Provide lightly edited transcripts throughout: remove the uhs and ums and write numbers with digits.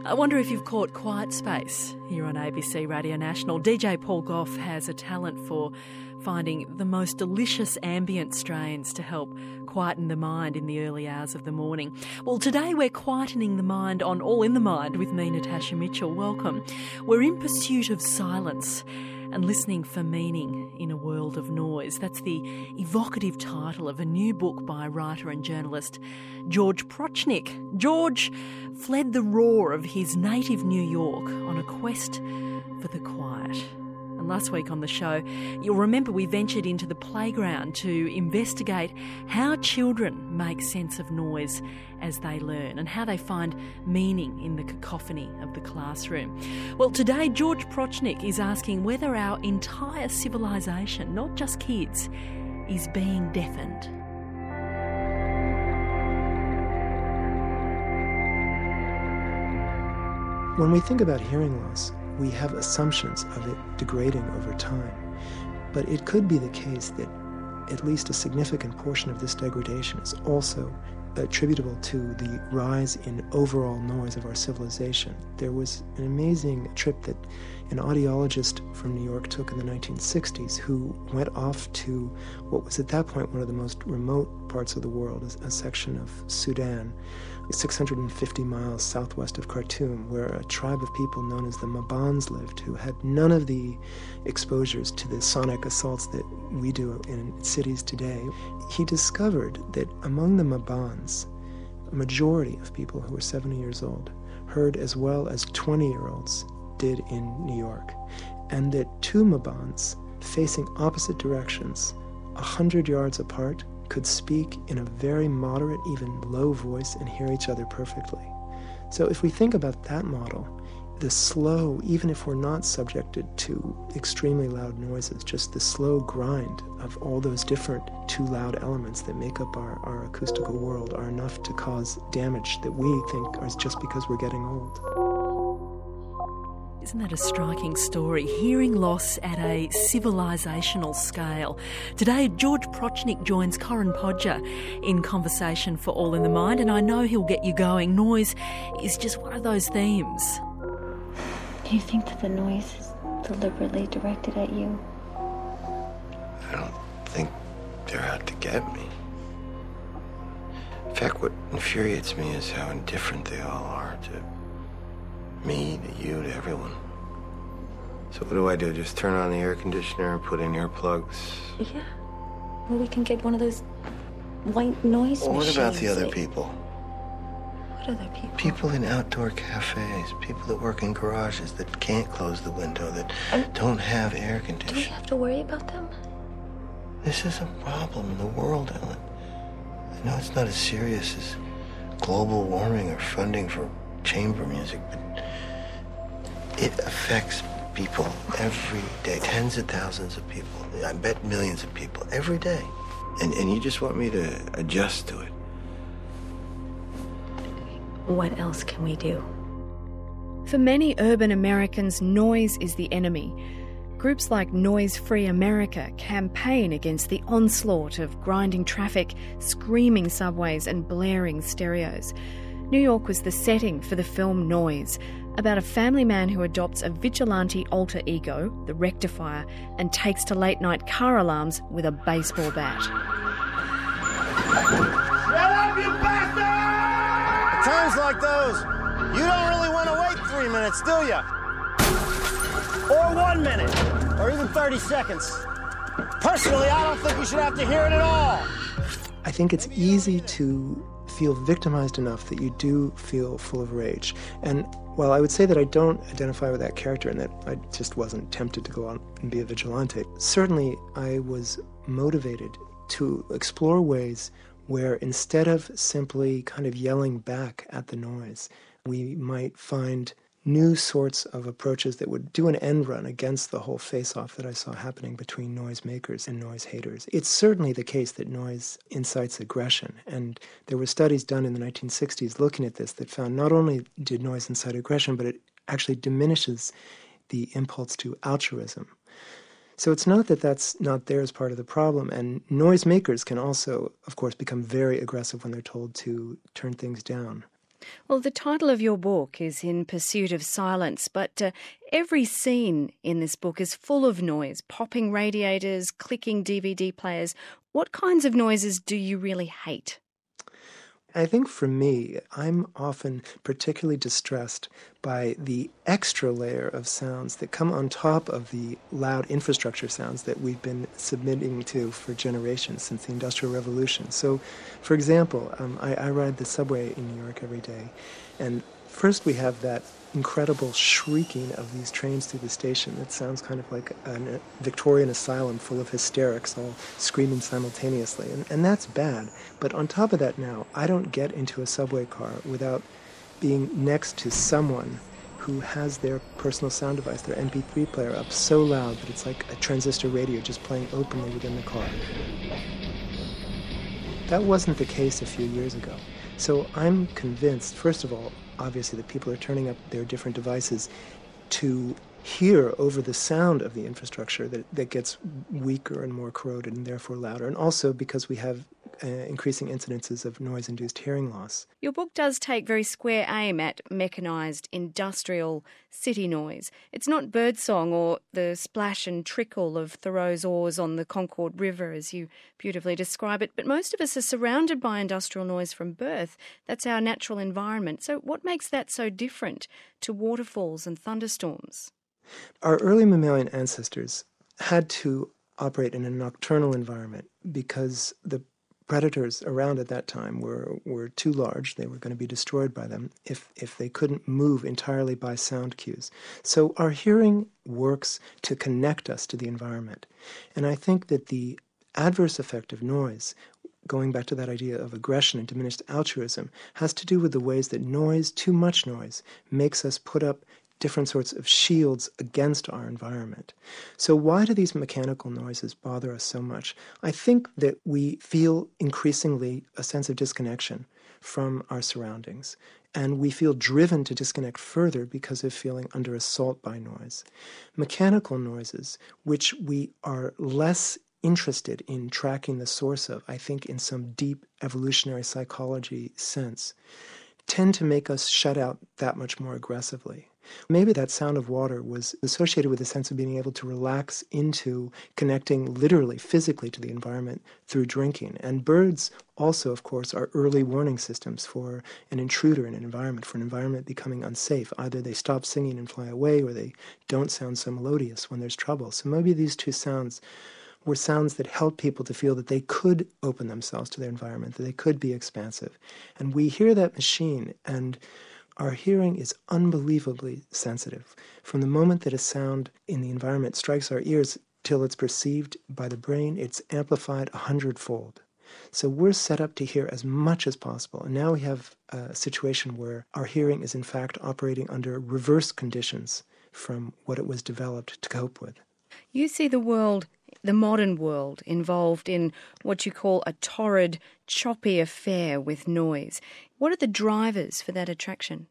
I wonder if you've caught Quiet Space here on ABC Radio National. DJ Paul Gough has a talent for finding the most delicious ambient strains to help quieten the mind in the early hours of the morning. Well, today we're quietening the mind on All in the Mind with me, Natasha Mitchell. Welcome. We're in pursuit of silence and listening for meaning in a world of noise. That's the evocative title of a new book by writer and journalist George Prochnik. George fled the roar of his native New York on a quest for the quiet. And last week on the show, you'll remember we ventured into the playground to investigate how children make sense of noise as they learn and how they find meaning in the cacophony of the classroom. Well, today George Prochnik is asking whether our entire civilization, not just kids, is being deafened. When we think about hearing loss, we have assumptions of it degrading over time. But it could be the case that at least a significant portion of this degradation is also attributable to the rise in overall noise of our civilization. There was an amazing trip that an audiologist from New York took in the 1960s who went off to what was at that point one of the most remote parts of the world, a section of Sudan, 650 miles southwest of Khartoum, where a tribe of people known as the Mabans lived, who had none of the exposures to the sonic assaults that we do in cities today. He discovered that among the Mabans, a majority of people who were 70 years old heard as well as 20-year-olds did in New York, and that two Mabans facing opposite directions, 100 yards apart, could speak in a very moderate, even low voice and hear each other perfectly. So if we think about that model, the slow, even if we're not subjected to extremely loud noises, just the slow grind of all those different too loud elements that make up our acoustical world are enough to cause damage that we think is just because we're getting old. Isn't that a striking story? Hearing loss at a civilisational scale. Today, George Prochnik joins Corinne Podger in conversation for All in the Mind, and I know he'll get you going. Noise is just one of those themes. Do you think that the noise is deliberately directed at you? I don't think they're out to get me. In fact, what infuriates me is how indifferent they all are to me, to you, to everyone. So what do? Just turn on the air conditioner and put in earplugs? Yeah. Well, we can get one of those white noise machines. What about the other people? What other people? People in outdoor cafes, people that work in garages that can't close the window, that don't have air conditioning. Do we have to worry about them? This is a problem in the world, Ellen. I know it's not as serious as global warming or funding for chamber music, but it affects people every day. Tens of thousands of people. I bet millions of people every day. And you just want me to adjust to it. What else can we do? For many urban Americans, noise is the enemy. Groups like Noise Free America campaign against the onslaught of grinding traffic, screaming subways and blaring stereos. New York was the setting for the film Noise, about a family man who adopts a vigilante alter ego, the Rectifier, and takes to late-night car alarms with a baseball bat. Shut up, you bastard! Times like those, you don't really want to wait 3 minutes, do you? Or 1 minute, or even 30 seconds. Personally, I don't think you should have to hear it at all. I think it's easy to feel victimized enough that you do feel full of rage. And while I would say that I don't identify with that character and that I just wasn't tempted to go out and be a vigilante, certainly I was motivated to explore ways where instead of simply kind of yelling back at the noise, we might find new sorts of approaches that would do an end run against the whole face-off that I saw happening between noise makers and noise haters. It's certainly the case that noise incites aggression, and there were studies done in the 1960s looking at this that found not only did noise incite aggression, but it actually diminishes the impulse to altruism. So it's not that that's not there as part of the problem, and noise makers can also, of course, become very aggressive when they're told to turn things down. Well, the title of your book is In Pursuit of Silence, but every scene in this book is full of noise, popping radiators, clicking DVD players. What kinds of noises do you really hate? I think for me, I'm often particularly distressed by the extra layer of sounds that come on top of the loud infrastructure sounds that we've been submitting to for generations since the Industrial Revolution. So, for example, I ride the subway in New York every day, and first we have that incredible shrieking of these trains through the station. It sounds kind of like a Victorian asylum full of hysterics all screaming simultaneously. And that's bad. But on top of that now, I don't get into a subway car without being next to someone who has their personal sound device, their MP3 player up so loud that it's like a transistor radio just playing openly within the car. That wasn't the case a few years ago. So I'm convinced, first of all, obviously, that people are turning up their different devices to hear over the sound of the infrastructure that gets weaker and more corroded and therefore louder, and also because we have increasing incidences of noise-induced hearing loss. Your book does take very square aim at mechanised, industrial city noise. It's not birdsong or the splash and trickle of Thoreau's oars on the Concord River, as you beautifully describe it, but most of us are surrounded by industrial noise from birth. That's our natural environment. So what makes that so different to waterfalls and thunderstorms? Our early mammalian ancestors had to operate in a nocturnal environment because the predators around at that time were too large. They were going to be destroyed by them if they couldn't move entirely by sound cues. So our hearing works to connect us to the environment. And I think that the adverse effect of noise, going back to that idea of aggression and diminished altruism, has to do with the ways that noise, too much noise, makes us put up different sorts of shields against our environment. So why do these mechanical noises bother us so much? I think that we feel increasingly a sense of disconnection from our surroundings, and we feel driven to disconnect further because of feeling under assault by noise. Mechanical noises, which we are less interested in tracking the source of, I think in some deep evolutionary psychology sense, tend to make us shut out that much more aggressively. Maybe that sound of water was associated with a sense of being able to relax into connecting literally, physically to the environment through drinking. And birds also, of course, are early warning systems for an intruder in an environment, for an environment becoming unsafe. Either they stop singing and fly away, or they don't sound so melodious when there's trouble. So maybe these two sounds were sounds that helped people to feel that they could open themselves to their environment, that they could be expansive. And we hear that machine, and our hearing is unbelievably sensitive. From the moment that a sound in the environment strikes our ears till it's perceived by the brain, it's amplified 100-fold. So we're set up to hear as much as possible. And now we have a situation where our hearing is in fact operating under reverse conditions from what it was developed to cope with. You see the world, the modern world, involved in what you call a torrid, choppy affair with noise. What are the drivers for that attraction?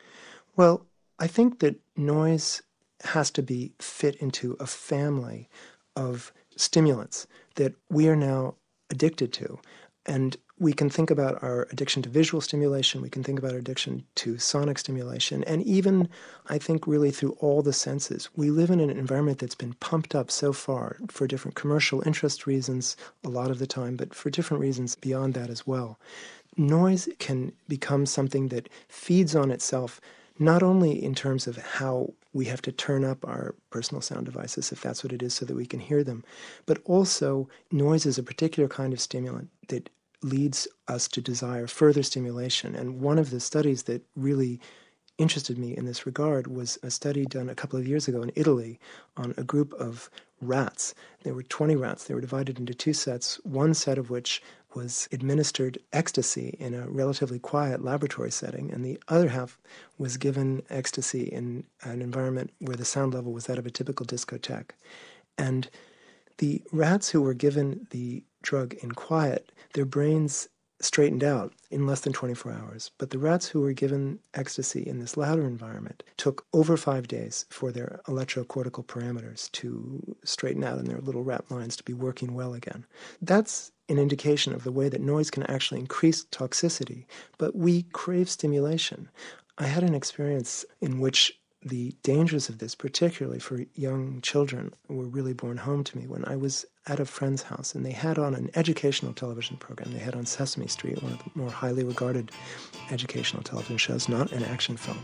Well, I think that noise has to be fit into a family of stimulants that we are now addicted to. And we can think about our addiction to visual stimulation, we can think about our addiction to sonic stimulation, and even, I think, really through all the senses. We live in an environment that's been pumped up so far for different commercial interest reasons a lot of the time, but for different reasons beyond that as well. Noise can become something that feeds on itself, not only in terms of how we have to turn up our personal sound devices, if that's what it is, so that we can hear them, but also noise is a particular kind of stimulant that leads us to desire further stimulation. And one of the studies that really interested me in this regard was a study done a couple of years ago in Italy on a group of rats. There were 20 rats. They were divided into two sets, one set of which was administered ecstasy in a relatively quiet laboratory setting, and the other half was given ecstasy in an environment where the sound level was that of a typical discotheque. And the rats who were given the drug in quiet, their brains straightened out in less than 24 hours. But the rats who were given ecstasy in this louder environment took over 5 days for their electrocortical parameters to straighten out and their little rat minds to be working well again. That's an indication of the way that noise can actually increase toxicity, but we crave stimulation. I had an experience in which the dangers of this, particularly for young children, were really borne home to me when I was at a friend's house and they had on an educational television program. They had on Sesame Street, one of the more highly regarded educational television shows, not an action film.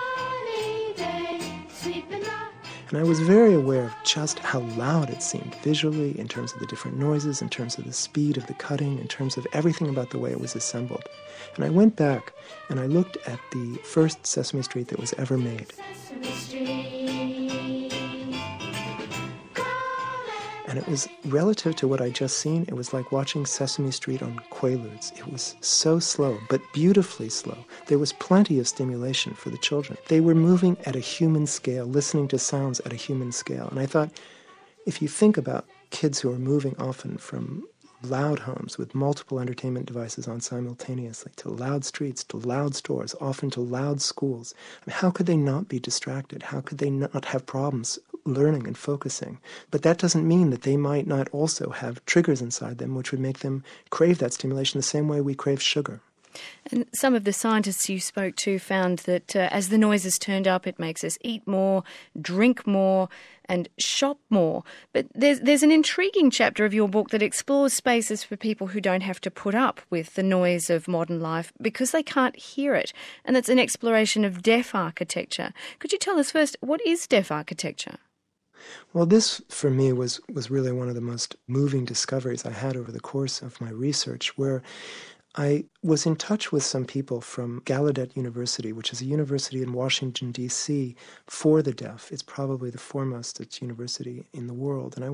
And I was very aware of just how loud it seemed visually, in terms of the different noises, in terms of the speed of the cutting, in terms of everything about the way it was assembled. And I went back and I looked at the first Sesame Street that was ever made. And it was relative to what I'd just seen, it was like watching Sesame Street on Quaaludes. It was so slow, but beautifully slow. There was plenty of stimulation for the children. They were moving at a human scale, listening to sounds at a human scale. And I thought, if you think about kids who are moving often from loud homes with multiple entertainment devices on simultaneously, to loud streets, to loud stores, often to loud schools, I mean, how could they not be distracted? How could they not have problems learning and focusing? But that doesn't mean that they might not also have triggers inside them which would make them crave that stimulation the same way we crave sugar. And some of the scientists you spoke to found that as the noises turned up, it makes us eat more, drink more, and shop more. But there's an intriguing chapter of your book that explores spaces for people who don't have to put up with the noise of modern life because they can't hear it. And that's an exploration of deaf architecture. Could you tell us first, what is deaf architecture? Well, this, for me, was really one of the most moving discoveries I had over the course of my research, where I was in touch with some people from Gallaudet University, which is a university in Washington, D.C. for the deaf. It's probably the foremost university in the world. And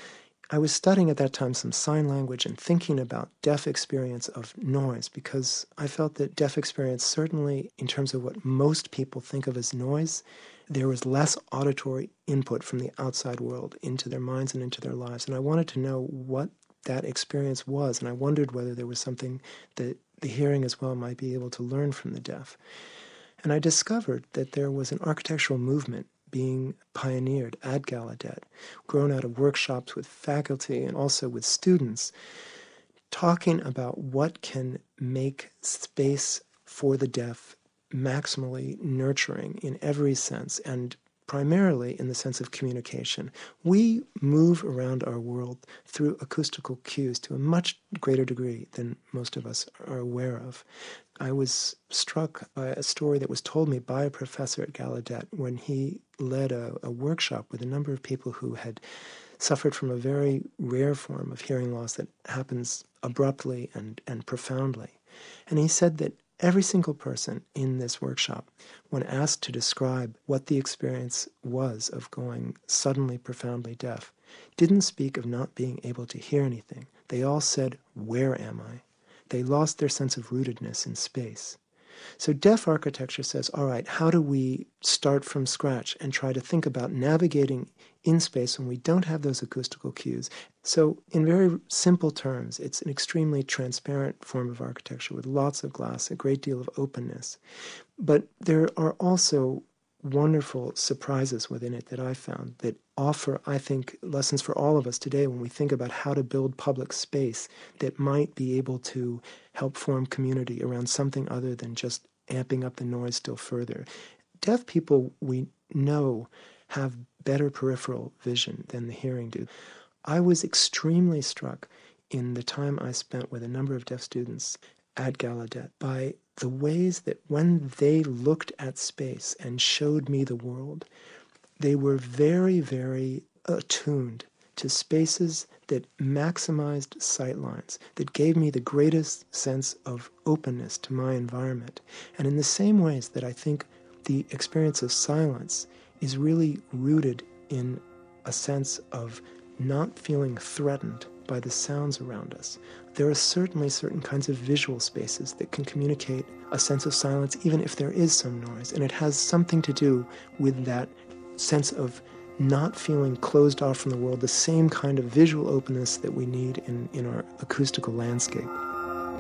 I was studying at that time some sign language and thinking about deaf experience of noise, because I felt that deaf experience, certainly in terms of what most people think of as noise, there was less auditory input from the outside world into their minds and into their lives. And I wanted to know what that experience was, and I wondered whether there was something that the hearing as well might be able to learn from the deaf. And I discovered that there was an architectural movement being pioneered at Gallaudet, grown out of workshops with faculty and also with students, talking about what can make space for the deaf maximally nurturing in every sense, and primarily in the sense of communication. We move around our world through acoustical cues to a much greater degree than most of us are aware of. I was struck by a story that was told me by a professor at Gallaudet when he led a workshop with a number of people who had suffered from a very rare form of hearing loss that happens abruptly and profoundly. And he said that every single person in this workshop, when asked to describe what the experience was of going suddenly profoundly deaf, didn't speak of not being able to hear anything. They all said, "Where am I?" They lost their sense of rootedness in space. So deaf architecture says, all right, how do we start from scratch and try to think about navigating in space when we don't have those acoustical cues? So in very simple terms, it's an extremely transparent form of architecture with lots of glass, a great deal of openness. But there are also wonderful surprises within it that I found that offer, I think, lessons for all of us today when we think about how to build public space that might be able to help form community around something other than just amping up the noise still further. Deaf people, we know, have better peripheral vision than the hearing do. I was extremely struck in the time I spent with a number of deaf students at Gallaudet by the ways that when they looked at space and showed me the world, they were very, very attuned to spaces that maximized sightlines, that gave me the greatest sense of openness to my environment. And in the same ways that I think the experience of silence is really rooted in a sense of not feeling threatened by the sounds around us, there are certainly certain kinds of visual spaces that can communicate a sense of silence even if there is some noise. And it has something to do with that sense of not feeling closed off from the world, the same kind of visual openness that we need in our acoustical landscape.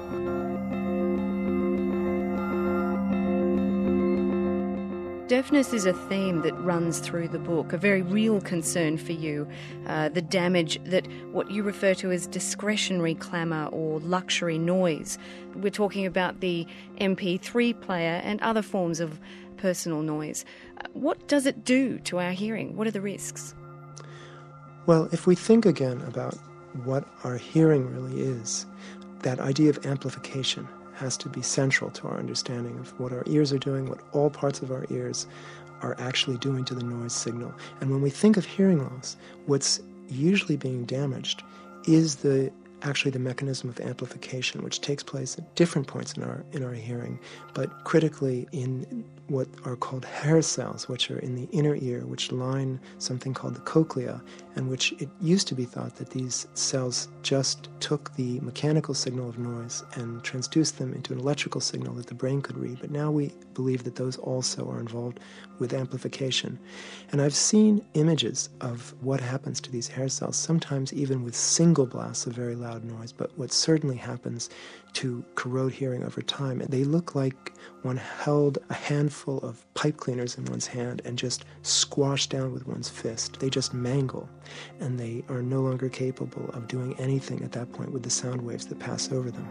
Deafness is a theme that runs through the book, a very real concern for you, the damage that what you refer to as discretionary clamour or luxury noise. We're talking about the MP3 player and other forms of personal noise. What does it do to our hearing? What are the risks? Well, if we think again about what our hearing really is, that idea of amplification has to be central to our understanding of what our ears are doing, what all parts of our ears are actually doing to the noise signal. And when we think of hearing loss, what's usually being damaged is actually the mechanism of amplification, which takes place at different points in our hearing, but critically in what are called hair cells, which are in the inner ear, which line something called the cochlea, and which it used to be thought that these cells just took the mechanical signal of noise and transduced them into an electrical signal that the brain could read. But now we believe that those also are involved with amplification. And I've seen images of what happens to these hair cells, sometimes even with single blasts of very loud noise, but what certainly happens to corrode hearing over time. And they look like one held a handful of pipe cleaners in one's hand and just squashed down with one's fist. They just mangle, and they are no longer capable of doing anything at that point with the sound waves that pass over them.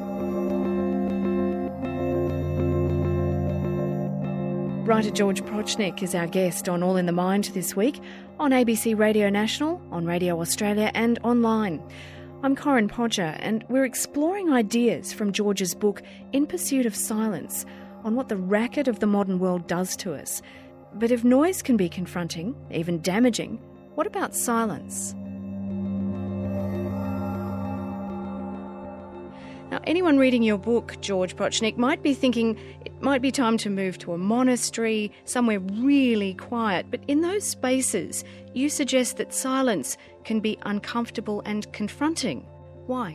Writer George Prochnik is our guest on All in the Mind this week on ABC Radio National, on Radio Australia and online. I'm Corinne Podger, and we're exploring ideas from George's book In Pursuit of Silence on what the racket of the modern world does to us. But if noise can be confronting, even damaging, what about silence? Now, anyone reading your book, George Prochnik, might be thinking it might be time to move to a monastery, somewhere really quiet. But in those spaces, you suggest that silence can be uncomfortable and confronting. Why?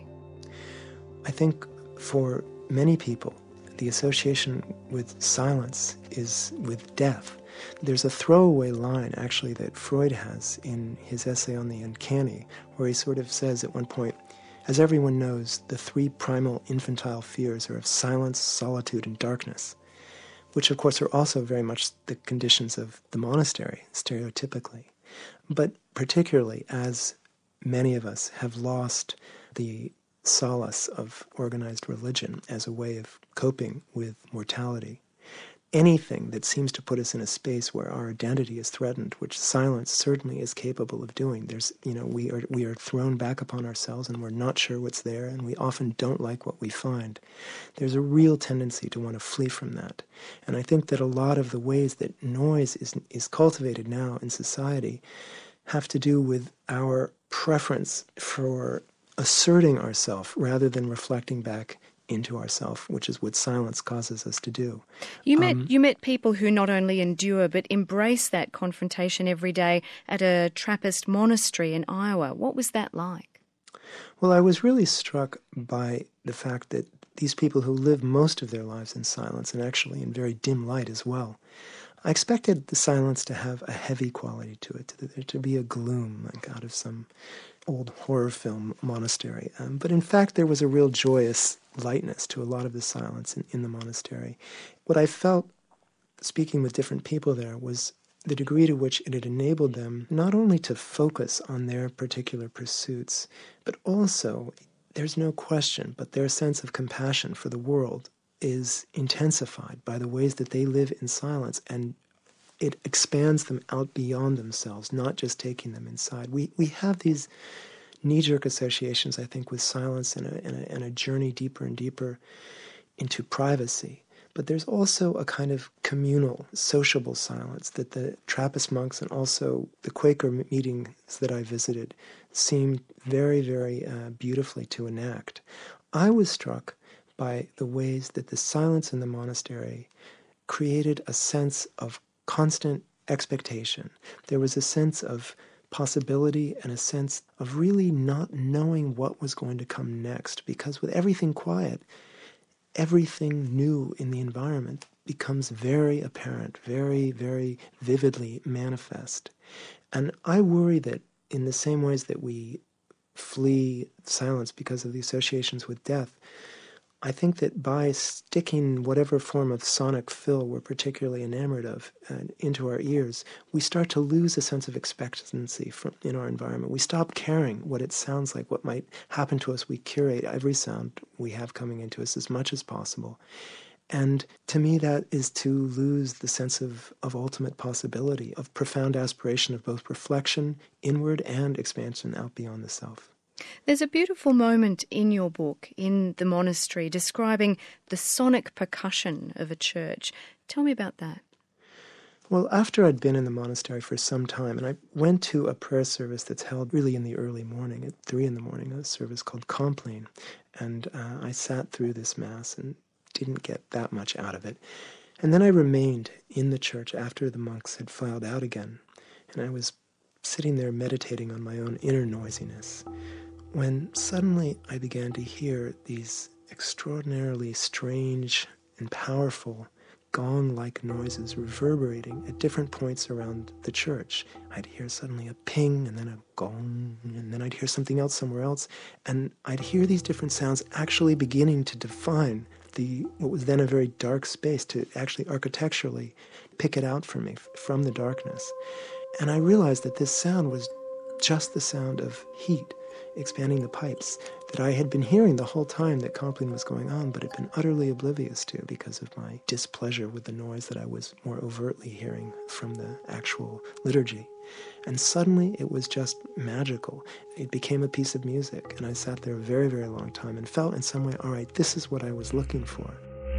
I think for many people, the association with silence is with death. There's a throwaway line, actually, that Freud has in his essay on the uncanny, where he sort of says at one point, as everyone knows, the three primal infantile fears are of silence, solitude, and darkness, which of course are also very much the conditions of the monastery, stereotypically. But particularly as many of us have lost the solace of organized religion as a way of coping with mortality, anything that seems to put us in a space where our identity is threatened, which silence certainly is capable of doing. We are thrown back upon ourselves and we're not sure what's there, and we often don't like what we find. There's a real tendency to want to flee from that. And I think that a lot of the ways that noise is cultivated now in society have to do with our preference for asserting ourselves rather than reflecting back into ourselves, which is what silence causes us to do. You met people who not only endure but embrace that confrontation every day at a Trappist monastery in Iowa. What was that like? Well, I was really struck by the fact that these people who live most of their lives in silence, and actually in very dim light as well, I expected the silence to have a heavy quality to it, to be a gloom, like out of some old horror film monastery. But in fact, there was a real joyous lightness to a lot of the silence in the monastery. What I felt, speaking with different people there, was the degree to which it had enabled them not only to focus on their particular pursuits, but also, there's no question, but their sense of compassion for the world is intensified by the ways that they live in silence, and it expands them out beyond themselves, not just taking them inside. We have these knee-jerk associations, I think, with silence and a journey deeper and deeper into privacy. But there's also a kind of communal, sociable silence that the Trappist monks and also the Quaker meetings that I visited seemed very, very beautifully to enact. I was struck by the ways that the silence in the monastery created a sense of constant expectation. There was a sense of possibility and a sense of really not knowing what was going to come next, because with everything quiet, everything new in the environment becomes very apparent, very, very vividly manifest. And I worry that in the same ways that we flee silence because of the associations with death, I think that by sticking whatever form of sonic fill we're particularly enamored of into our ears, we start to lose a sense of expectancy in our environment. We stop caring what it sounds like, what might happen to us. We curate every sound we have coming into us as much as possible. And to me, that is to lose the sense of ultimate possibility, of profound aspiration of both reflection inward and expansion out beyond the self. There's a beautiful moment in your book, in the monastery, describing the sonic percussion of a church. Tell me about that. Well, after I'd been in the monastery for some time, and I went to a prayer service that's held really in the early morning, at 3 a.m, a service called Compline, and I sat through this Mass and didn't get that much out of it. And then I remained in the church after the monks had filed out again, and I was sitting there meditating on my own inner noisiness, when suddenly I began to hear these extraordinarily strange and powerful gong-like noises reverberating at different points around the church. I'd hear suddenly a ping, and then a gong, and then I'd hear something else somewhere else, and I'd hear these different sounds actually beginning to define what was then a very dark space, to actually architecturally pick it out for me from the darkness. And I realized that this sound was just the sound of heat expanding the pipes that I had been hearing the whole time that Compline was going on, but had been utterly oblivious to because of my displeasure with the noise that I was more overtly hearing from the actual liturgy. And suddenly it was just magical. It became a piece of music, and I sat there a very, very long time and felt in some way, all right, this is what I was looking for.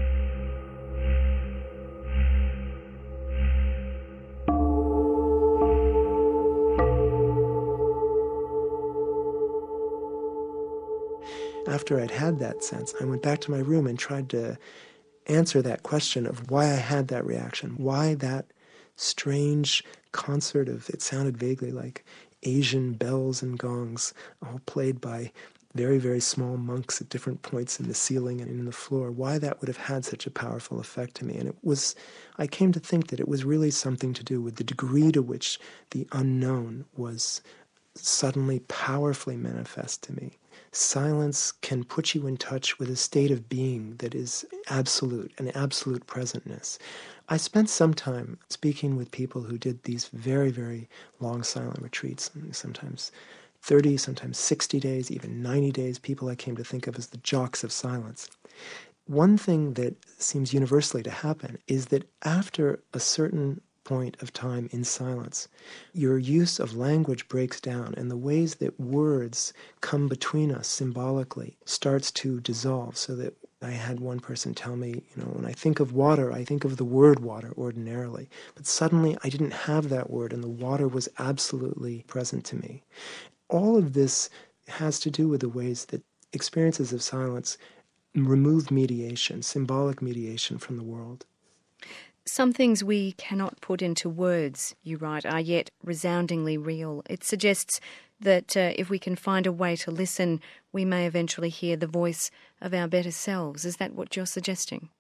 After I'd had that sense, I went back to my room and tried to answer that question of why I had that reaction, why that strange concert of, it sounded vaguely like Asian bells and gongs, all played by very, very small monks at different points in the ceiling and in the floor, why that would have had such a powerful effect to me. And I came to think that it was really something to do with the degree to which the unknown was suddenly powerfully manifest to me. Silence can put you in touch with a state of being that is absolute, an absolute presentness. I spent some time speaking with people who did these very, very long silent retreats, sometimes 30, sometimes 60 days, even 90 days, people I came to think of as the jocks of silence. One thing that seems universally to happen is that after a certain point of time in silence, your use of language breaks down, and the ways that words come between us symbolically starts to dissolve, so that I had one person tell me, when I think of water, I think of the word water ordinarily, but suddenly I didn't have that word, and the water was absolutely present to me. All of this has to do with the ways that experiences of silence remove mediation, symbolic mediation from the world. Some things we cannot put into words, you write, are yet resoundingly real. It suggests that if we can find a way to listen, we may eventually hear the voice of our better selves. Is that what you're suggesting?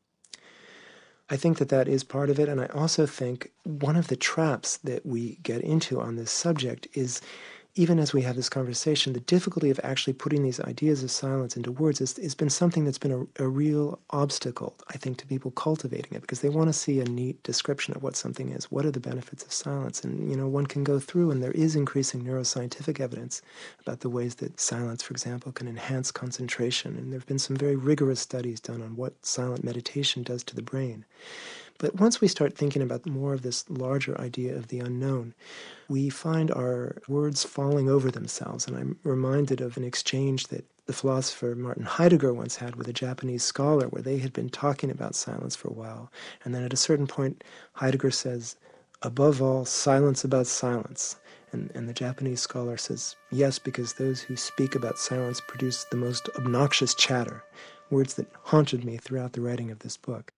I think that is part of it, and I also think one of the traps that we get into on this subject is, even as we have this conversation, the difficulty of actually putting these ideas of silence into words has been something that's been a real obstacle, I think, to people cultivating it, because they want to see a neat description of what something is. What are the benefits of silence? And, one can go through, and there is increasing neuroscientific evidence about the ways that silence, for example, can enhance concentration. And there have been some very rigorous studies done on what silent meditation does to the brain. But once we start thinking about more of this larger idea of the unknown, we find our words falling over themselves. And I'm reminded of an exchange that the philosopher Martin Heidegger once had with a Japanese scholar, where they had been talking about silence for a while. And then at a certain point, Heidegger says, "Above all, silence about silence." And the Japanese scholar says, "Yes, because those who speak about silence produce the most obnoxious chatter," words that haunted me throughout the writing of this book.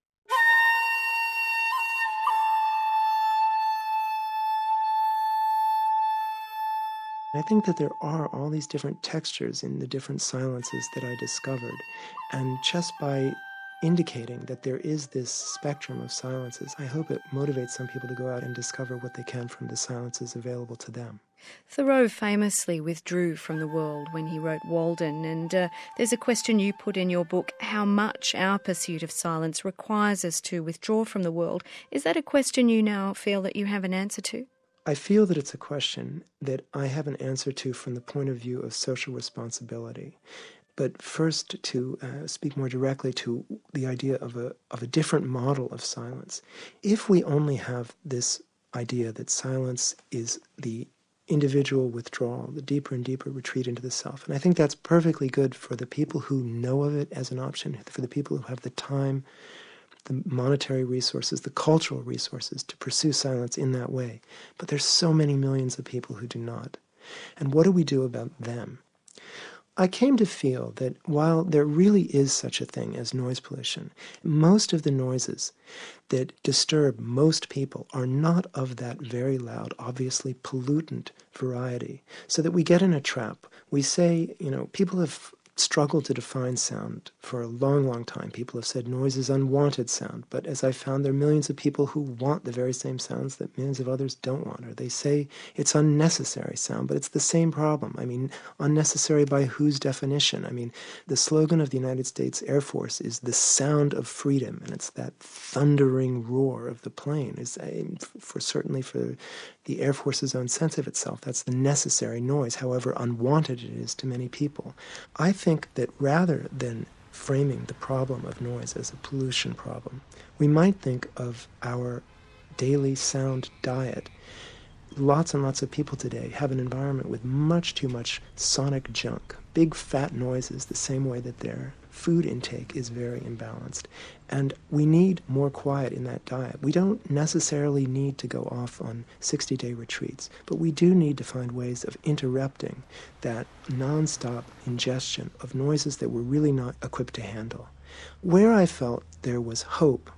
I think that there are all these different textures in the different silences that I discovered. And just by indicating that there is this spectrum of silences. I hope it motivates some people to go out and discover what they can from the silences available to them. Thoreau famously withdrew from the world when he wrote Walden, and there's a question you put in your book, how much our pursuit of silence requires us to withdraw from the world. Is that a question you now feel that you have an answer to? I feel that it's a question that I have an answer to from the point of view of social responsibility. But first, to speak more directly to the idea of a different model of silence. If we only have this idea that silence is the individual withdrawal, the deeper and deeper retreat into the self, and I think that's perfectly good for the people who know of it as an option, for the people who have the time, the monetary resources, the cultural resources to pursue silence in that way. But there's so many millions of people who do not. And what do we do about them? I came to feel that while there really is such a thing as noise pollution, most of the noises that disturb most people are not of that very loud, obviously pollutant variety, so that we get in a trap. We say, people have struggled to define sound for a long, long time. People have said noise is unwanted sound, but as I found, there are millions of people who want the very same sounds that millions of others don't want, or they say it's unnecessary sound, but it's the same problem. I mean, unnecessary by whose definition? I mean, the slogan of the United States Air Force is the sound of freedom, and it's that thundering roar of the plane. Certainly for the Air Force's own sense of itself, that's the necessary noise, however unwanted it is to many people. I think that rather than framing the problem of noise as a pollution problem, we might think of our daily sound diet. Lots and lots of people today have an environment with much too much sonic junk, big fat noises, the same way that their food intake is very imbalanced. And we need more quiet in that diet. We don't necessarily need to go off on 60-day retreats, but we do need to find ways of interrupting that nonstop ingestion of noises that we're really not equipped to handle. Where I felt there was hope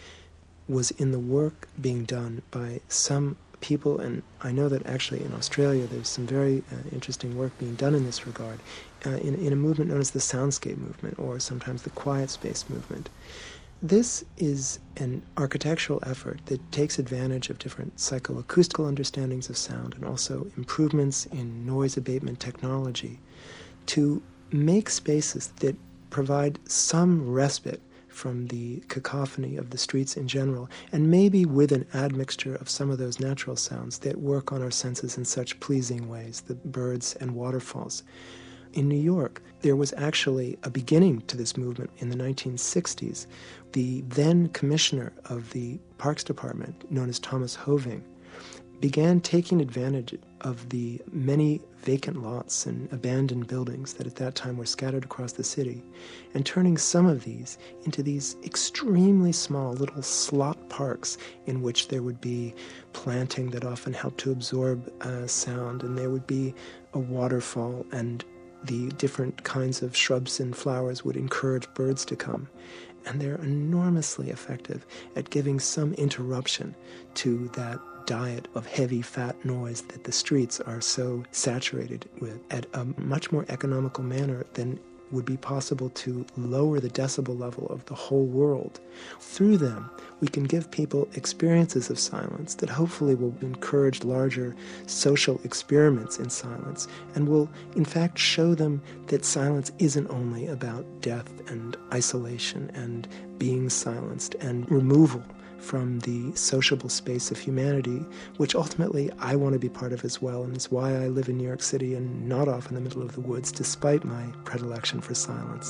was in the work being done by some people, and I know that actually in Australia there's some very interesting work being done in this regard, in a movement known as the soundscape movement, or sometimes the quiet space movement. This is an architectural effort that takes advantage of different psychoacoustical understandings of sound and also improvements in noise abatement technology to make spaces that provide some respite from the cacophony of the streets in general, and maybe with an admixture of some of those natural sounds that work on our senses in such pleasing ways, the birds and waterfalls. In New York, there was actually a beginning to this movement in the 1960s. The then commissioner of the Parks Department, known as Thomas Hoving, began taking advantage of the many vacant lots and abandoned buildings that at that time were scattered across the city, and turning some of these into these extremely small little slot parks in which there would be planting that often helped to absorb sound, and there would be a waterfall, and the different kinds of shrubs and flowers would encourage birds to come. And they're enormously effective at giving some interruption to that diet of heavy, fat noise that the streets are so saturated with at a much more economical manner than would be possible to lower the decibel level of the whole world. Through them, we can give people experiences of silence that hopefully will encourage larger social experiments in silence, and will in fact show them that silence isn't only about death and isolation and being silenced and removal from the sociable space of humanity, which ultimately I want to be part of as well, and it's why I live in New York City and not off in the middle of the woods, despite my predilection for silence.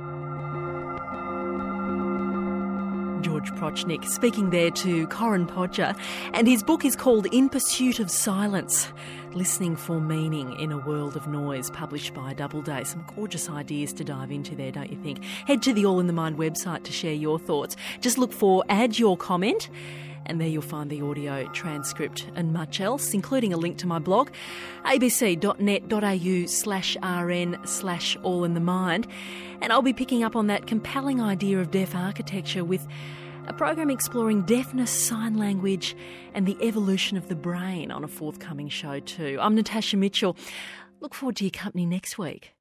George Prochnik speaking there to Corinne Podger, and his book is called In Pursuit of Silence, Listening for Meaning in a World of Noise, published by Doubleday. Some gorgeous ideas to dive into there, don't you think? Head to the All in the Mind website to share your thoughts. Just look for Add Your Comment, and there you'll find the audio transcript and much else, including a link to my blog, abc.net.au/rn/allinthemind. And I'll be picking up on that compelling idea of deaf architecture with a program exploring deafness, sign language and the evolution of the brain on a forthcoming show too. I'm Natasha Mitchell. Look forward to your company next week.